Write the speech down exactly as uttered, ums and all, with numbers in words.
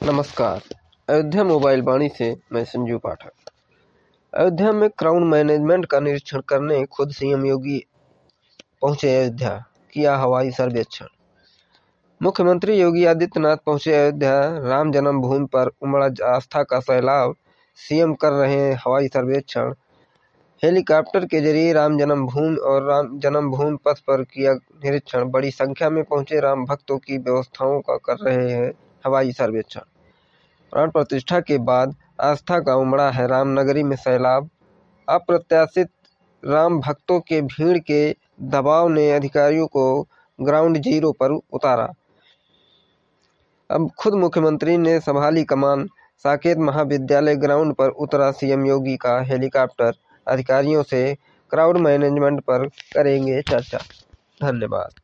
नमस्कार। अयोध्या मोबाइल वाणी से मैं संजीव पाठक। अयोध्या में क्राउड मैनेजमेंट का निरीक्षण करने खुद सीएम योगी पहुंचे अयोध्या, किया हवाई सर्वेक्षण। मुख्यमंत्री योगी आदित्यनाथ पहुंचे अयोध्या, राम जन्मभूमि पर उमड़ा आस्था का सैलाब, सीएम कर रहे हैं हवाई सर्वेक्षण। हेलीकॉप्टर के जरिए राम जन्मभूमि और राम जन्मभूमि पथ पर किया निरीक्षण। बड़ी संख्या में पहुंचे राम भक्तों की व्यवस्थाओं का कर रहे हैं हवाई सर्वेक्षण। प्राण प्रतिष्ठा के बाद आस्था का उमड़ा है रामनगरी में सैलाब। अप्रत्याशित राम भक्तों के भीड़ के दबाव ने अधिकारियों को ग्राउंड जीरो पर उतारा। अब खुद मुख्यमंत्री ने संभाली कमान। साकेत महाविद्यालय ग्राउंड पर उतरा सीएम योगी का हेलीकॉप्टर। अधिकारियों से क्राउड मैनेजमेंट पर करेंगे चर्चा। धन्यवाद।